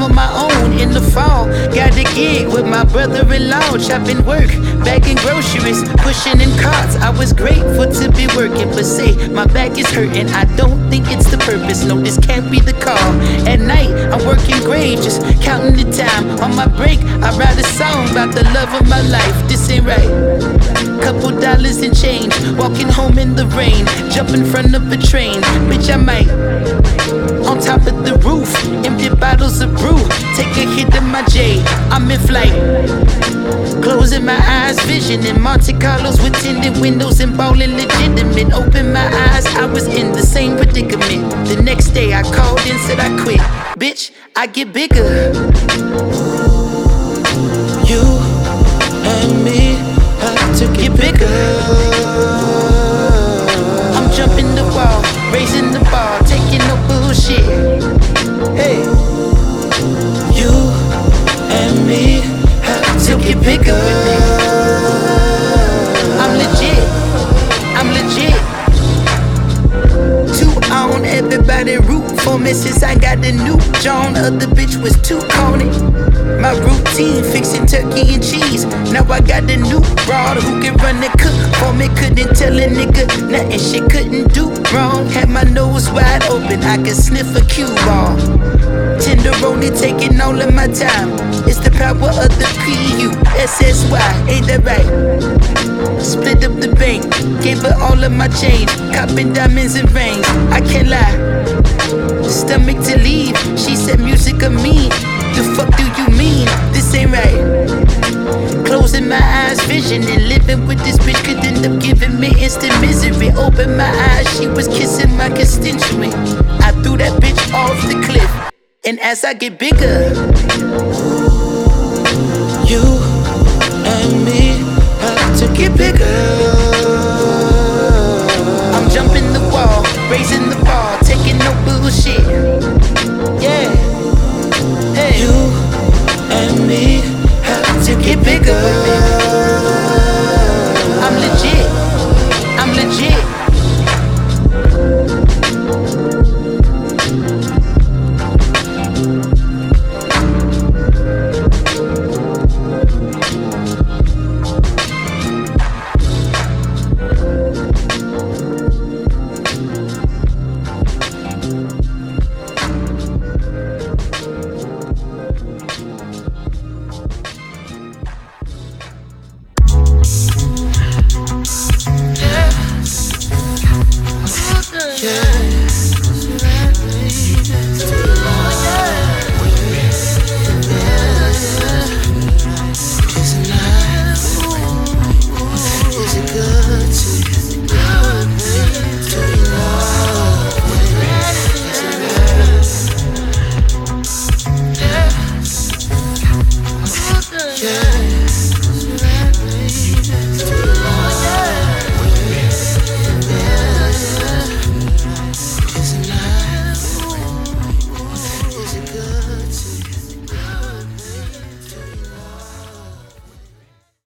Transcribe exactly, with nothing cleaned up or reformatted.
on my own in the fall. Got a gig with my brother-in-law, chopping work, bagging groceries, pushing in carts. I was grateful to be working, but say my back is hurting. I don't think it's the purpose. No, this can't be the call. At night, I'm working great, just counting the time. On my break, I write a song about the love of my life. This ain't right. Couple dollars and change, walking home in the rain, jump in front of a train. Bitch, I might. On top of the roof, empty bottles of brew. Take a hit of my J, I'm in flight. Closing my eyes, vision in Monte Carlos with tinted windows and ballin' legitimate. Open my eyes, I was in the same predicament. The next day I called and said I quit. Bitch, I get bigger. You and me have to get bigger. I'm jumping the wall, raising the bar, taking no bullshit. Hey, you and me have to get bigger. I'm legit, I'm legit. Two on, everybody root for me since I got the new John. Other bitch was too corny. My routine, fixing turkey and cheese. Now I got a new broad who can run the cook for me. Couldn't tell a nigga nothing she couldn't do wrong. Had my nose wide open, I could sniff a cue ball. Tenderoni taking all of my time. It's the power of the P U S S Y, ain't that right? Split up the bank, gave her all of my change. Copping diamonds and rings, I can't lie. Stomach to leave, she said music of me. The fuck do you mean? This ain't right. Closing my eyes, vision and living with this bitch could end up giving me instant misery. Open my eyes, she was kissing my constituent. I threw that bitch off the cliff, and as I get bigger, you and me have to get bigger. I'm jumping the wall, raising the bar, taking no bullshit. Yeah. Hey. You and me have to get bigger.